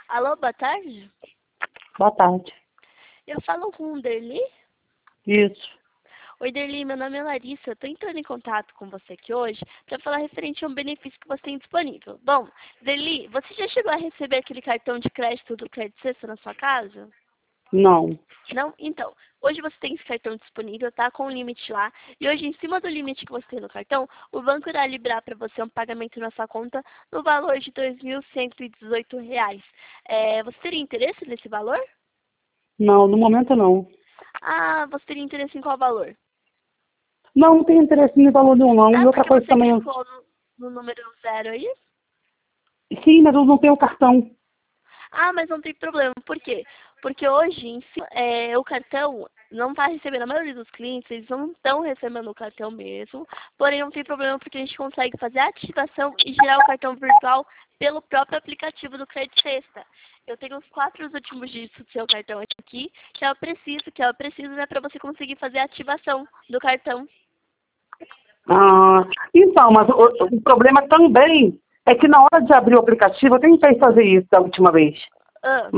Alô, boa tarde. Boa tarde. Eu falo com o Derli. Isso. Oi, Derli, meu nome é Larissa. Eu tô entrando em contato com você aqui hoje para falar referente a um benefício que você tem disponível. Bom, Derli, você já chegou a receber aquele cartão de crédito do Crédito Sexta na sua casa? Não. Não? Então, hoje você tem esse cartão disponível, tá? Com um limite lá. E hoje, em cima do limite que você tem no cartão, o banco irá liberar para você um pagamento na sua conta no valor de R$ 2.118. Você teria interesse nesse valor? Não, no momento não. Ah, você teria interesse em qual valor? Não tenho interesse em valor nenhum, não. Ah, E outra porque coisa você também. clicou no número 0 aí? Sim, mas eu não tenho cartão. Ah, mas não tem problema. Por quê? Porque hoje o cartão não está recebendo, a maioria dos clientes, eles não estão recebendo o cartão mesmo. Porém, não tem problema porque a gente consegue fazer a ativação e gerar o cartão virtual pelo próprio aplicativo do Crédito Sexta. Eu tenho os 4 últimos dígitos do seu cartão aqui, que eu preciso, né, para você conseguir fazer a ativação do cartão. Então, mas o problema também é que na hora de abrir o aplicativo, eu tentei fazer isso da última vez. Ah.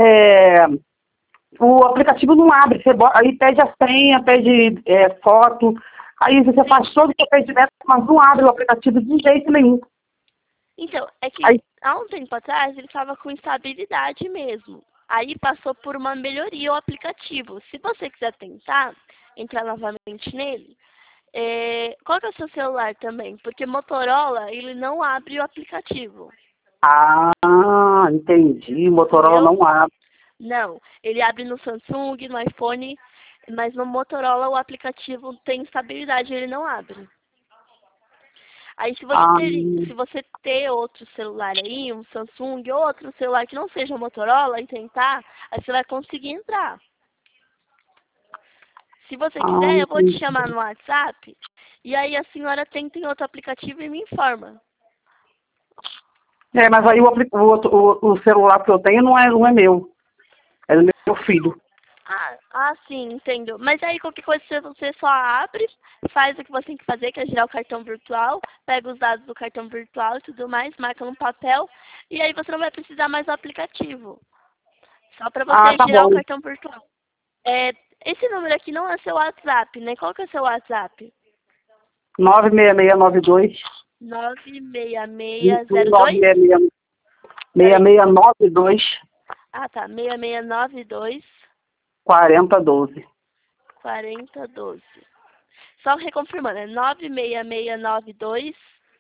O aplicativo não abre, aí pede a senha, pede foto, aí você faz todo o procedimento, mas não abre o aplicativo de jeito nenhum. Então, é que Aí, há um tempo atrás ele estava com instabilidade mesmo. Aí passou por uma melhoria o aplicativo. Se você quiser tentar entrar novamente nele, qual que é o seu celular também? Porque Motorola, ele não abre o aplicativo. entendi, o Motorola Entendeu? não abre. Não, ele abre no Samsung, no iPhone, mas no Motorola o aplicativo tem instabilidade, ele não abre. Aí Ah, se você ter outro celular aí, um Samsung ou outro celular que não seja um Motorola e tentar, aí você vai conseguir entrar. Se você quiser, eu vou te entendi. chamar no WhatsApp e aí a senhora tenta em outro aplicativo e me informa. Mas aí o celular que eu tenho não é meu. É do meu filho. Sim, entendo. Mas aí qualquer coisa você só abre, faz o que você tem que fazer, que é girar o cartão virtual, pega os dados do cartão virtual e tudo mais, marca no papel, e aí você não vai precisar mais do aplicativo. Só para você Tá girar o bom. cartão virtual. Esse número aqui não é seu WhatsApp, né? Qual que é o seu WhatsApp? 96692. 96602? 6692 Tá. 6692 4012. 4012. Só reconfirmando, é 96692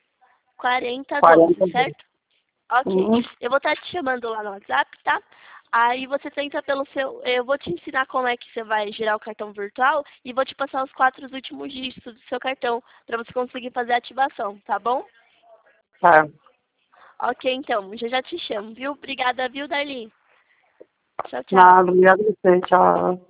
4012, 4012. certo? Ok. Uhum. Eu vou estar te chamando lá no WhatsApp, tá? Aí você tenta pelo seu. Eu vou te ensinar como é que você vai girar o cartão virtual e vou te passar os 4 últimos dígitos do seu cartão para você conseguir fazer a ativação, tá bom? Tá. Ok, então. Já te chamo, viu? Obrigada, viu, Darlene? Tchau, tchau. Nada, obrigado a você. Tchau.